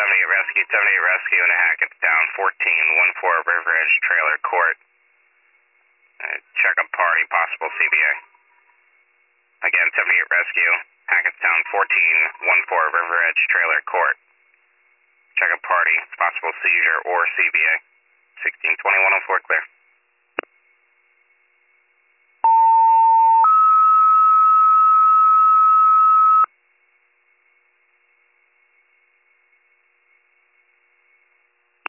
78 Rescue in Hackettstown, 1414 River Edge Trailer Court. Check a party, possible CBA. Again, 78 Rescue, Hackettstown, 1414 River Edge Trailer Court. Check a party, possible seizure or CBA. 162104 clear.